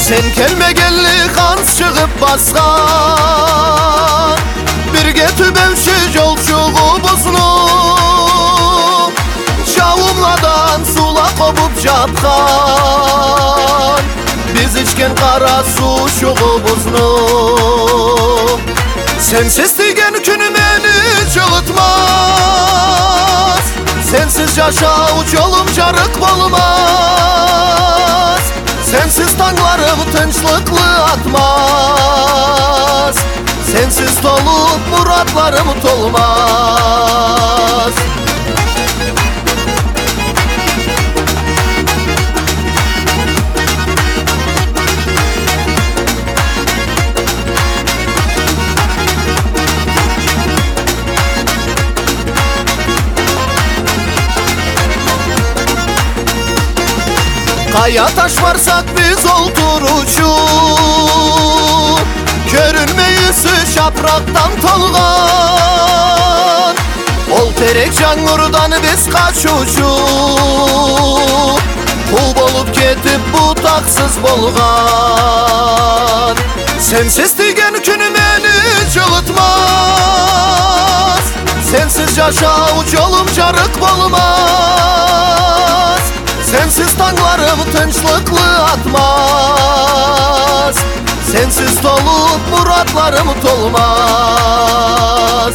Sen kelmegelli kans çıkıp baskan, bir getib evşi jolçuğu buzlu, şavumladan sula kopup japkan, biz içken kara su şuğu buzlu. Sensiz digen günü beni cılıtmaz, sensiz yaşav yolum jarık bolmaz. Sensiz tanglarım tinçlıklı atmaz, sensiz dolup muratlarım tolmaz. Kaya taş varsak biz olturucu, görünmeyüsü şapraktan tolgan. Ol terek canurdan biz kaçucu, kul bolup ketip bu taksız bolgan. Sensiz digen günü beni cılıtmaz, sensiz yaşav yolum jarık bolmaz. Sensiz tanglarım tinçlıklı atmaz, sensiz dolup muratlarım tolmaz.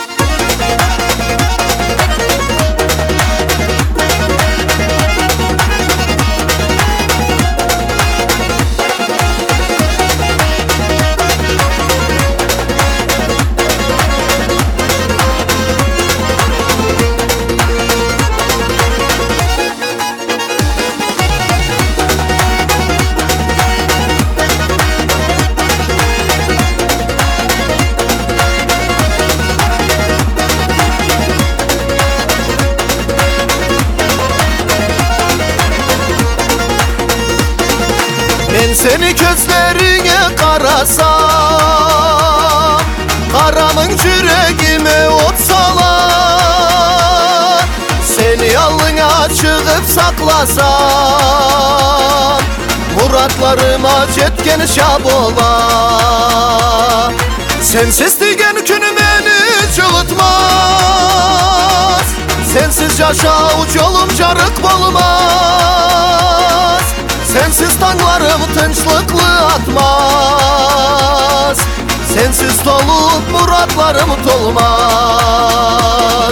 Ben seni gözlerine karasam, karamın yüreğime ot salar. Seni alnına çıkıp saklasam, muratlarıma jetken şab olar. Sensiz digen günü beni cılıtmaz, sensiz yaşav yolum jarık bolmaz. Sensiz tanglarım tinçlıklı atmaz, sensiz dolup muratlarım tolmaz.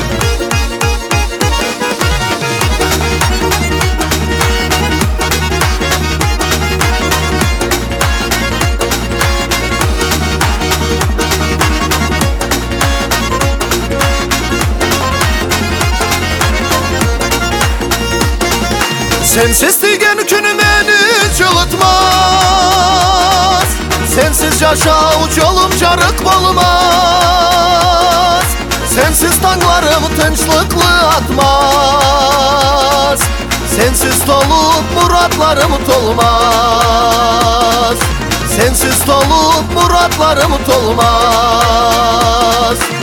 Sensiz digen günü beni cılıtmaz, sensiz yaşav yolum jarık bolmaz. Sensiz tanglarım tinçlıklı atmaz, sensiz dolup muratlarım tolmaz. Sensiz dolup muratlarım tolmaz.